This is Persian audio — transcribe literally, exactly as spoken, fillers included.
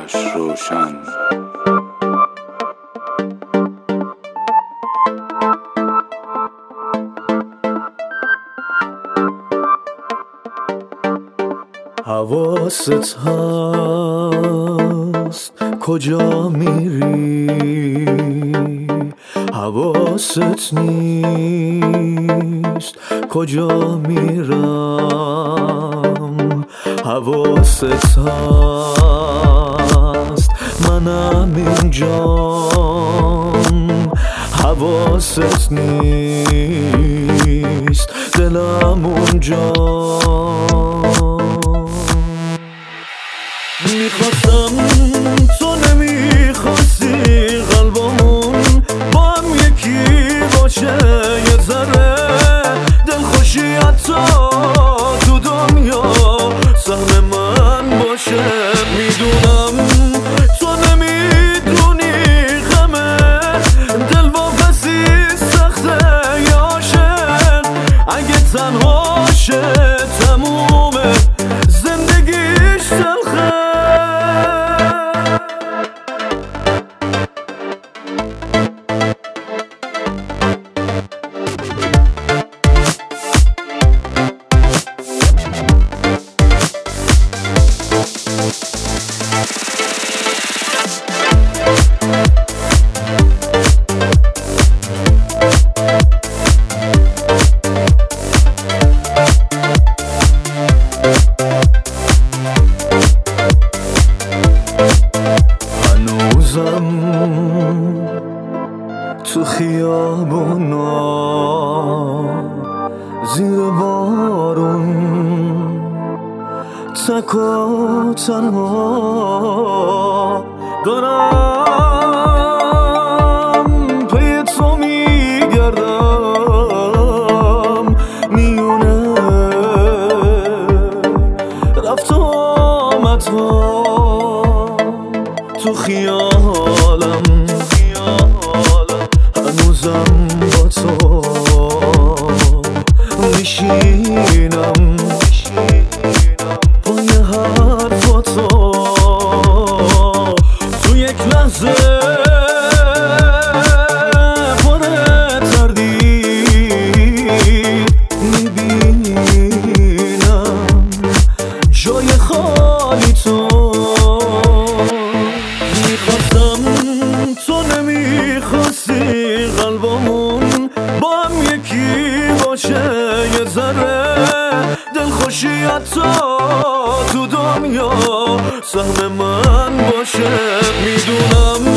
چشماش روشن. حواست هست کجا میری، حواست نیست کجا میرم. حواست هست منم اینجام، حواست نیست دلم اونجا. میخواستم تو نمیخواستی، قلبمون با هم یکی باشه. یه ذره دلخوشی حتی تو دنیا سهم من باشه. میدونم تو نمیدونی غمه دل واپسی سخته یا عاشق. اگه تنهاشه تمومه زندگیش تلخه. تو خیابونا زیر بارون تک و تنها دارم پی تو میگردم. میونه رفت و آمدها تو خیالم، هنوزم با تو میشینم پای حرفاتو. تو یک لحظه پر تردید میبینم جای خالی تو. میخواستم تو نمیخواستی، قلبمون با هم یکی باشه. یه ذره دلخوشی حتی تو دنیا سهم من باشه. میدونم